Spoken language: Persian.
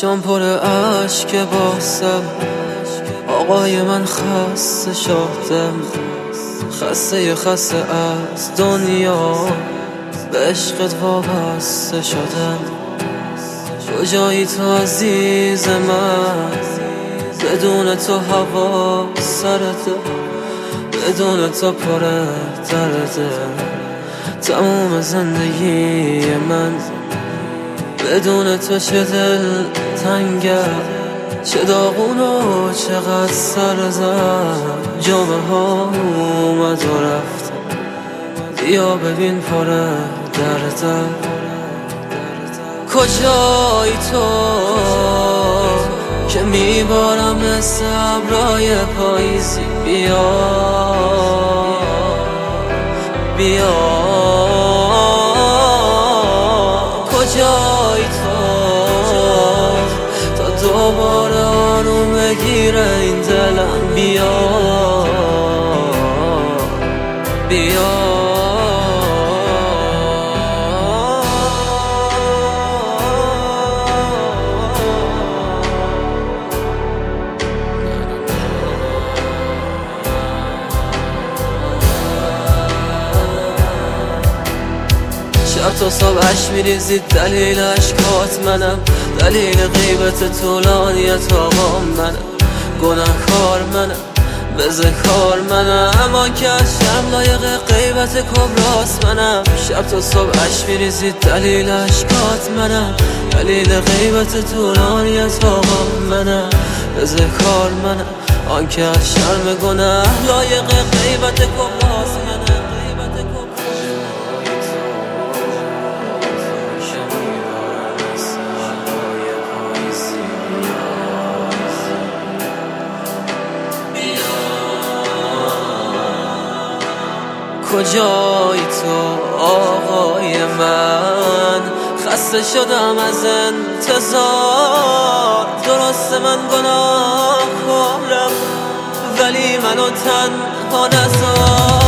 چشام پر اشک باسم، آقای من خسته شدم، خسته از دنیا، به عشقت وابسته شدم. کجایی تو عزیز من؟ بدون تو هوا سرده، بدون تو پر درده تموم زندگی من. بدون تو چه دل تنگه، چه داغون و چقدر سرزم. جمعه ها اومد و رفت، بیا ببین پر درده. کجایی تو که میبارم مثل ابرای پاییزی؟ بیا بیا. کجایی تا دوباره آروم بگیره این دلم؟ بیا بیا. شب تا صبح عشق میریزی، دلیل عشقات منم، دلیل غیبت طولانیت آقا منم، گناهکار منم، بزهکار منم، آن که از شرم لایق غیبت کبراست منم. شب تا صبح عشق میریزی، دلیل عشقات منم، دلیل غیبت طولانیت آقا منم، بزهکار منم، آن که از شرم گناه لایق غیبت کبراست منم. کجایی تو آقای من؟ خسته شدم از انتظار. درسته من گناهکارم، ولی منو تنها نذار.